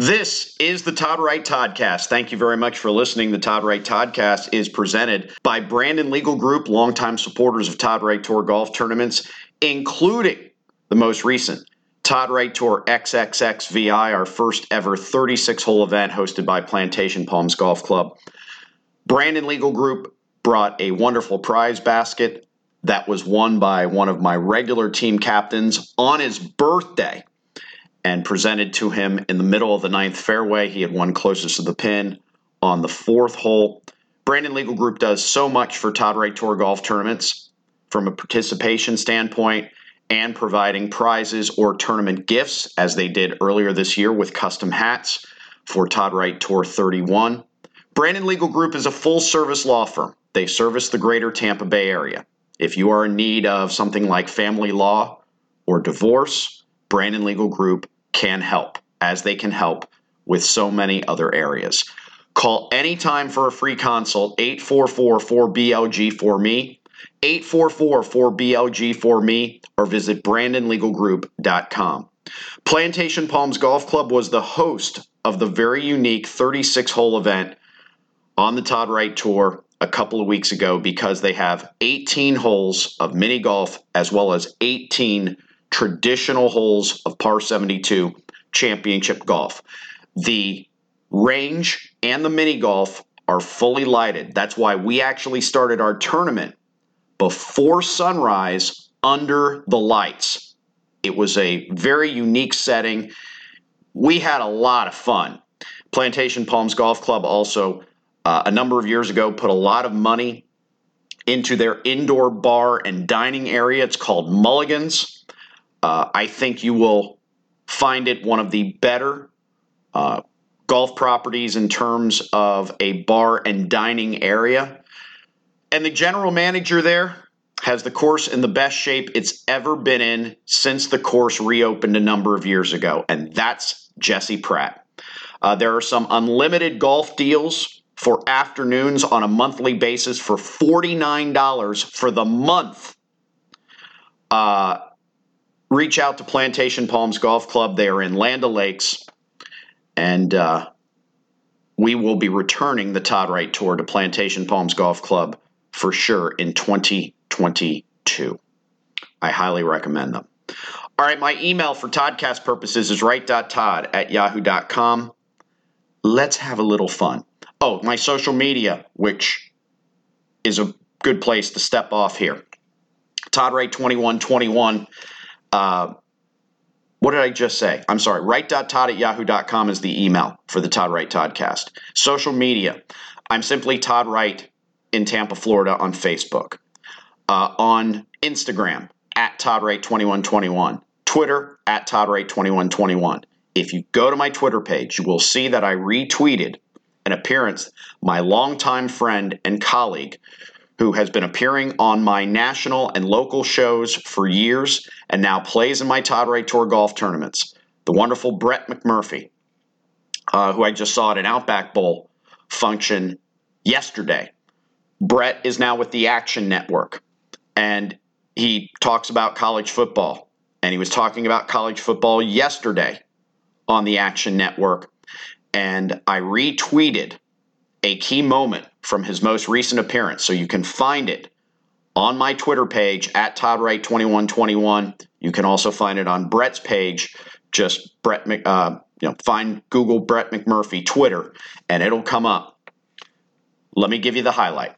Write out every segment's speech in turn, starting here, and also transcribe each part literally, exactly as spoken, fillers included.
This is the Todd Wright Toddcast. Thank you very much for listening. The Todd Wright Toddcast is presented by Brandon Legal Group, longtime supporters of Todd Wright Tour golf tournaments, including the most recent Todd Wright Tour X X X V I, our first ever thirty-six hole event hosted by Plantation Palms Golf Club. Brandon Legal Group brought a wonderful prize basket that was won by one of my regular team captains on his birthday, and presented to him in the middle of the ninth fairway. He had won closest to the pin on the fourth hole. Brandon Legal Group does so much for Todd Wright Tour golf tournaments from a participation standpoint and providing prizes or tournament gifts, as they did earlier this year with custom hats for Todd Wright Tour thirty-one. Brandon Legal Group is a full-service law firm. They service the greater Tampa Bay area. If you are in need of something like family law or divorce, Brandon Legal Group can help, as they can help with so many other areas. Call anytime for a free consult, eight four four, four B L G for me, eight four four, four B L G for me, or visit brandon legal group dot com. Plantation Palms Golf Club was the host of the very unique thirty-six hole event on the Todd Wright Tour a couple of weeks ago, because they have eighteen holes of mini golf as well as eighteen traditional holes of par seventy-two championship golf. The range and the mini golf are fully lighted. That's why we actually started our tournament before sunrise under the lights. It was a very unique setting. We had a lot of fun. Plantation Palms Golf Club also, uh, a number of years ago, put a lot of money into their indoor bar and dining area. It's called Mulligan's. Uh, I think you will find it one of the better uh, golf properties in terms of a bar and dining area. And the general manager there has the course in the best shape it's ever been in since the course reopened a number of years ago, and that's Jesse Pratt. Uh, there are some unlimited golf deals for afternoons on a monthly basis for forty-nine dollars for the month. Uh, Reach out to Plantation Palms Golf Club. They are in Land O'Lakes, and uh, we will be returning the Todd Wright Tour to Plantation Palms Golf Club for sure in twenty twenty-two. I highly recommend them. All right, my email for Toddcast purposes is wright dot todd at yahoo dot com. Let's have a little fun. Oh, my social media, which is a good place to step off here. Todd Wright twenty-one twenty-one. Uh, what did I just say? I'm sorry. wright dot todd at yahoo dot com is the email for the Todd Wright Toddcast. Social media. I'm simply Todd Wright in Tampa, Florida on Facebook. Uh, on Instagram, at Todd Wright twenty-one twenty-one. Twitter, at Todd Wright twenty-one twenty-one. If you go to my Twitter page, you will see that I retweeted an appearance my longtime friend and colleague, who has been appearing on my national and local shows for years and now plays in my Todd Wright Tour golf tournaments, the wonderful Brett McMurphy, uh, who I just saw at an Outback Bowl function yesterday. Brett is now with the Action Network, and he talks about college football, and he was talking about college football yesterday on the Action Network, and I retweeted a key moment from his most recent appearance. So you can find it on my Twitter page at Todd Wright twenty-one twenty-one. You can also find it on Brett's page. Just Brett, uh, you know, find Google Brett McMurphy Twitter, and it'll come up. Let me give you the highlight.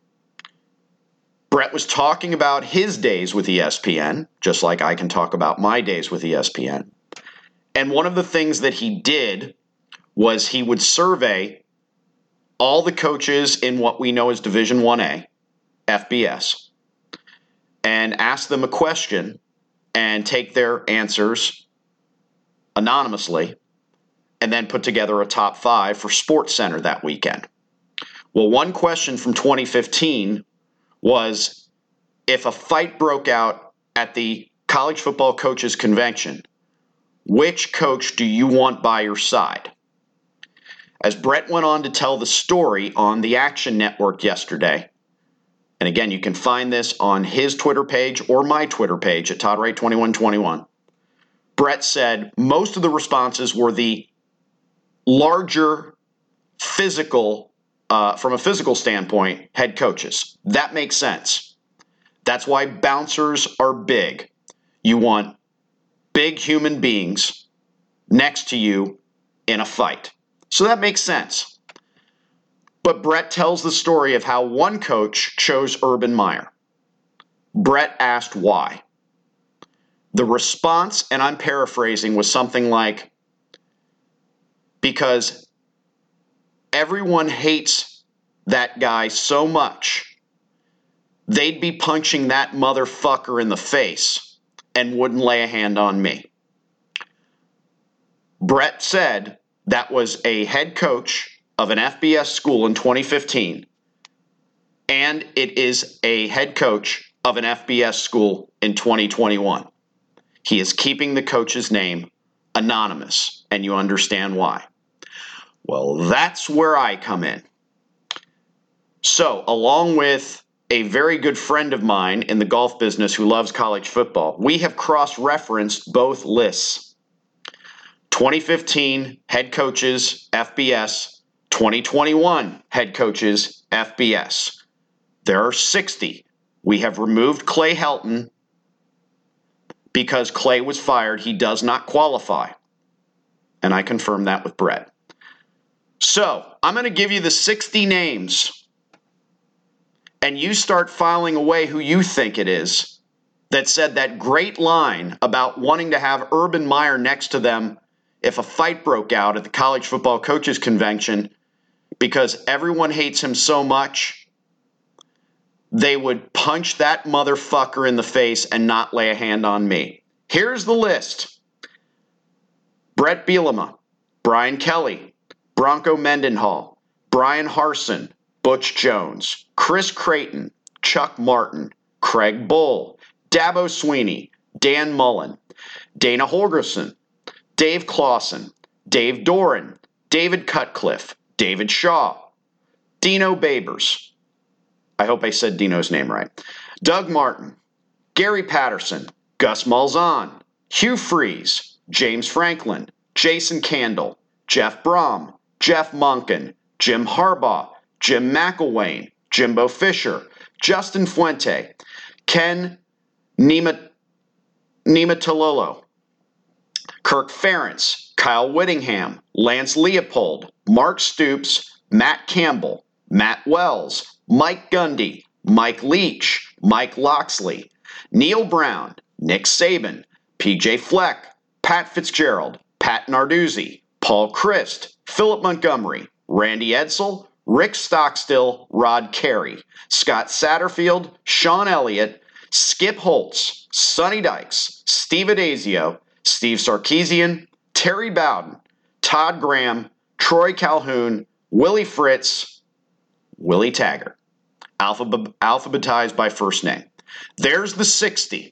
Brett was talking about his days with E S P N, just like I can talk about my days with E S P N. And one of the things that he did was he would survey all the coaches in what we know as Division one A, F B S, and ask them a question and take their answers anonymously, and then put together a top five for SportsCenter that weekend. Well, one question from twenty fifteen was, if a fight broke out at the College Football Coaches Convention, which coach do you want by your side? As Brett went on to tell the story on the Action Network yesterday, and again, you can find this on his Twitter page or my Twitter page at Todd Wright twenty-one twenty-one, Brett said most of the responses were the larger physical, uh, from a physical standpoint, head coaches. That makes sense. That's why bouncers are big. You want big human beings next to you in a fight. So that makes sense. But Brett tells the story of how one coach chose Urban Meyer. Brett asked why. The response, and I'm paraphrasing, was something like, because everyone hates that guy so much, they'd be punching that motherfucker in the face and wouldn't lay a hand on me. Brett said that was a head coach of an F B S school in twenty fifteen, and it is a head coach of an F B S school in twenty twenty-one. He is keeping the coach's name anonymous, and you understand why. Well, that's where I come in. So, along with a very good friend of mine in the golf business who loves college football, we have cross-referenced both lists. twenty fifteen head coaches, F B S, twenty twenty-one head coaches, F B S. There are sixty. We have removed Clay Helton because Clay was fired. He does not qualify. And I confirmed that with Brett. So, I'm going to give you the sixty names, and you start filing away who you think it is that said that great line about wanting to have Urban Meyer next to them if a fight broke out at the College Football Coaches Convention because everyone hates him so much, they would punch that motherfucker in the face and not lay a hand on me. Here's the list. Brett Bielema, Brian Kelly, Bronco Mendenhall, Brian Harsin, Butch Jones, Chris Creighton, Chuck Martin, Craig Bull, Dabo Sweeney, Dan Mullen, Dana Holgerson, Dave Clawson, Dave Doran, David Cutcliffe, David Shaw, Dino Babers. I hope I said Dino's name right. Doug Martin, Gary Patterson, Gus Malzahn, Hugh Freeze, James Franklin, Jason Candle, Jeff Brom, Jeff Monken, Jim Harbaugh, Jim McElwain, Jimbo Fisher, Justin Fuente, Ken Nima, Niumatalolo, Kirk Ferentz, Kyle Whittingham, Lance Leopold, Mark Stoops, Matt Campbell, Matt Wells, Mike Gundy, Mike Leach, Mike Loxley, Neil Brown, Nick Saban, P J Fleck, Pat Fitzgerald, Pat Narduzzi, Paul Christ, Philip Montgomery, Randy Edsall, Rick Stockstill, Rod Carey, Scott Satterfield, Sean Elliott, Skip Holtz, Sonny Dykes, Steve Adazio, Steve Sarkisian, Terry Bowden, Todd Graham, Troy Calhoun, Willie Fritz, Willie Taggart. Alphabet, alphabetized by first name. There's the sixty.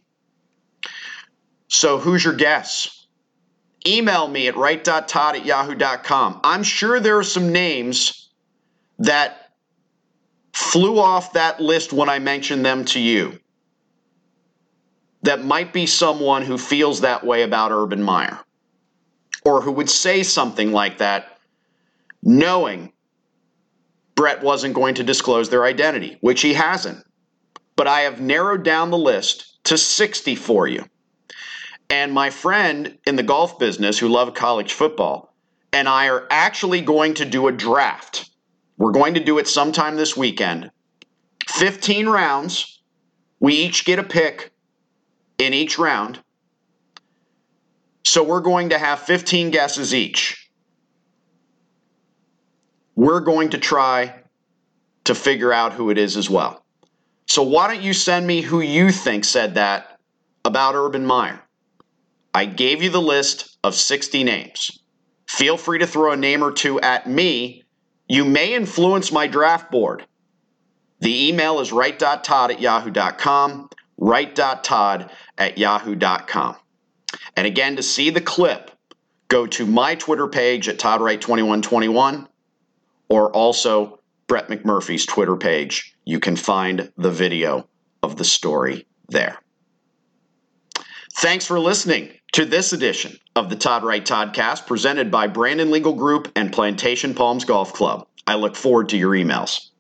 So who's your guess? Email me at right dot todd at yahoo dot com. I'm sure there are some names that flew off that list when I mentioned them to you that might be someone who feels that way about Urban Meyer or who would say something like that knowing Brett wasn't going to disclose their identity, which he hasn't. But I have narrowed down the list to sixty for you. And my friend in the golf business who loves college football and I are actually going to do a draft. We're going to do it sometime this weekend. fifteen rounds. We each get a pick in each round. So we're going to have fifteen guesses each. We're going to try to figure out who it is as well. So why don't you send me who you think said that about Urban Meyer? I gave you the list of sixty names. Feel free to throw a name or two at me. You may influence my draft board. The email is right dot todd at yahoo dot com, right dot todd at yahoo dot com. And again, to see the clip, go to my Twitter page at Todd Wright twenty-one twenty-one or also Brett McMurphy's Twitter page. You can find the video of the story there. Thanks for listening to this edition of the Todd Wright Toddcast, presented by Brandon Legal Group and Plantation Palms Golf Club. I look forward to your emails.